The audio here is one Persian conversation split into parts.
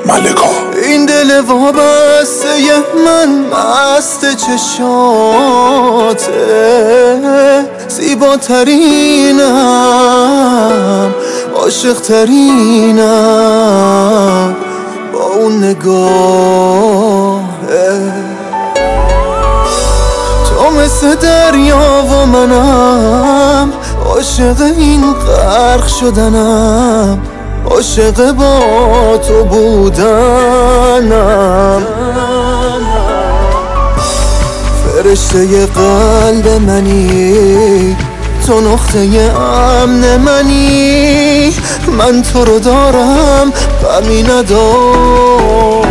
ملکا. این دل وابسته من مست چشاته، زیباترینم عاشقترینم با اون نگاهه. تو مثل دریا و منم عاشق این غرق شدنم، عاشق با تو بودنم. فرشته قلب منی، تو نقطه امن منی، من تو رو دارم غمی ندارم.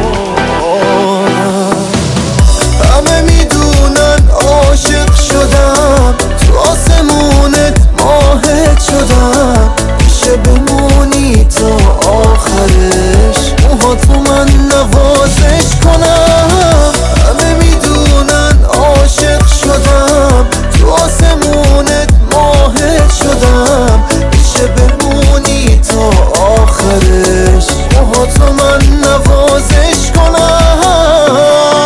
همه میدونن عاشق شدم، تو آسمونت ماهت شدم، میشه بمونی تا آخرش، موهاتو من نوازش کنم. همه میدونن عاشق شدم، تو آسمونت ماهت شدم، میشه بمونی تا آخرش، موهاتو من نوازش کنم.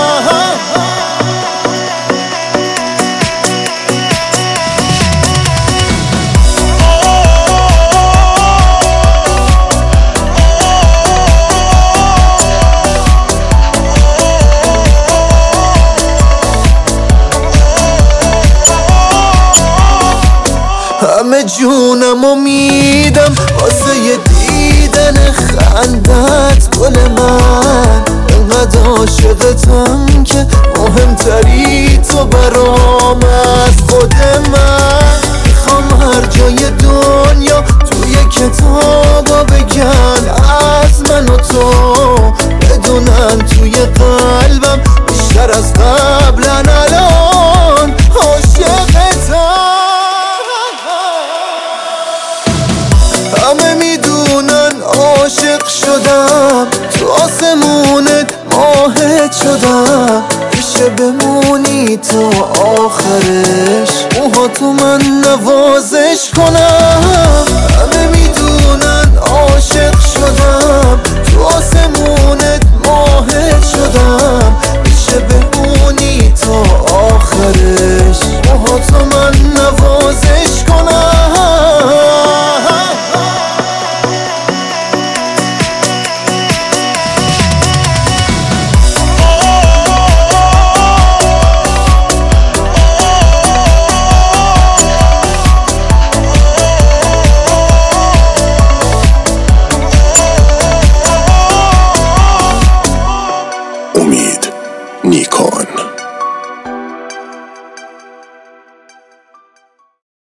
همه جونمو میدم واسه یه دیدن خندت گل من، انقدر عاشقتم که مهمتری تو برام از خود من. میخوام هر جای دنیا توی کتابا بگن از من و تو، بدونن توی قلبم بیشتر از قبلا الان عاشقتم. همه میدونن عاشق شدم، تو آسمونت ماهت شدم، میشه بمونی تا آخرش، موهاتو من نوازش کنم.